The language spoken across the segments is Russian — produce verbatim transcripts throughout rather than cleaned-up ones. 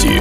Новости.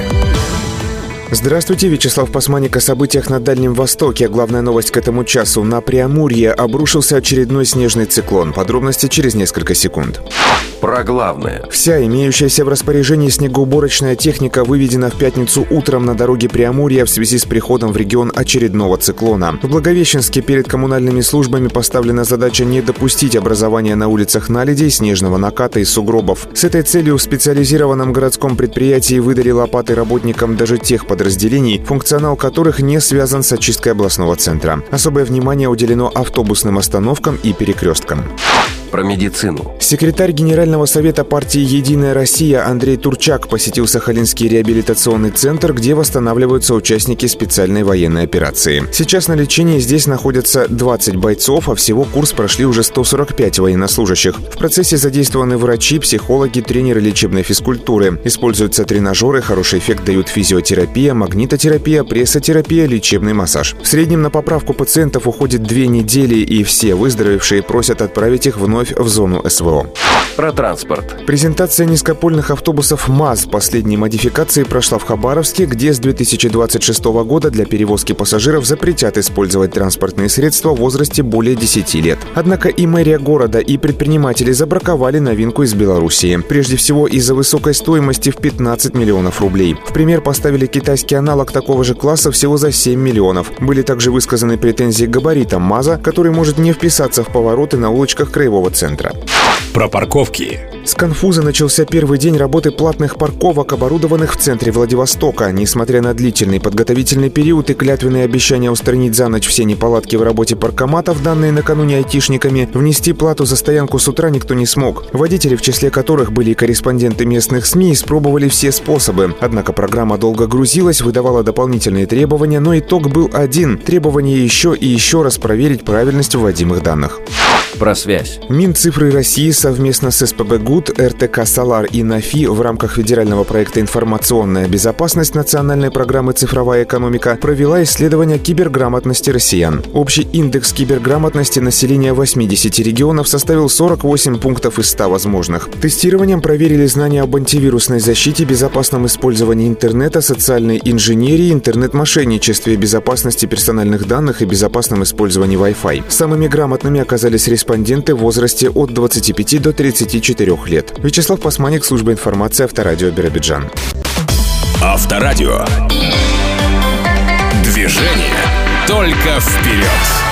Здравствуйте, Вячеслав Пасманик о событиях на Дальнем Востоке. Главная новость к этому часу. На Преамурье обрушился очередной снежный циклон. Подробности через несколько секунд. Про главное. Вся имеющаяся в распоряжении снегоуборочная техника выведена в пятницу утром на дороге Преамурья в связи с приходом в регион очередного циклона. В Благовещенске перед коммунальными службами поставлена задача не допустить образования на улицах наледей, снежного наката и сугробов. С этой целью в специализированном городском предприятии выдали лопаты работникам даже тех подразделений, функционал которых не связан с очисткой областного центра. Особое внимание уделено автобусным остановкам и перекресткам. Про медицину. Секретарь Генерального совета партии «Единая Россия» Андрей Турчак посетил Сахалинский реабилитационный центр, где восстанавливаются участники специальной военной операции. Сейчас на лечении здесь находятся двадцать бойцов, а всего курс прошли уже сто сорок пять военнослужащих. В процессе задействованы врачи, психологи, тренеры лечебной физкультуры. Используются тренажеры, хороший эффект дают физиотерапия, магнитотерапия, прессотерапия, лечебный массаж. В среднем на поправку пациентов уходит две недели, и все выздоровевшие просят отправить их вновь в зону СВО. Про транспорт. Презентация низкопольных автобусов МАЗ последней модификации прошла в Хабаровске, где с две тысячи двадцать шестого года для перевозки пассажиров запретят использовать транспортные средства в возрасте более десяти лет. Однако и мэрия города, и предприниматели забраковали новинку из Белоруссии. Прежде всего из-за высокой стоимости в пятнадцать миллионов рублей. В пример поставили китайский аналог такого же класса всего за семь миллионов. Были также высказаны претензии к габаритам МАЗа, который может не вписаться в повороты на улочках краевого центра. Про парковки. С конфуза начался первый день работы платных парковок, оборудованных в центре Владивостока. Несмотря на длительный подготовительный период и клятвенные обещания устранить за ночь все неполадки в работе паркоматов, данные накануне айтишниками, внести плату за стоянку с утра никто не смог. Водители, в числе которых были и корреспонденты местных СМИ, испробовали все способы. Однако программа долго грузилась, выдавала дополнительные требования, но итог был один – требование еще и еще раз проверить правильность вводимых данных. Про связь. Минцифры России совместно с СПБГУД, РТК «Солар» и НАФИ в рамках федерального проекта «Информационная безопасность» национальной программы «Цифровая экономика» провела исследование киберграмотности россиян. Общий индекс киберграмотности населения восьмидесяти регионов составил сорок восемь пунктов из ста возможных. Тестированием проверили знания об антивирусной защите, безопасном использовании интернета, социальной инженерии, интернет-мошенничестве, безопасности персональных данных и безопасном использовании Wi-Fi. Самыми грамотными оказались респонденты в возрасте от двадцати пяти до тридцати четырёх лет. Вячеслав Пасманик, служба информации, Авторадио, Биробиджан. Авторадио. Движение только вперед.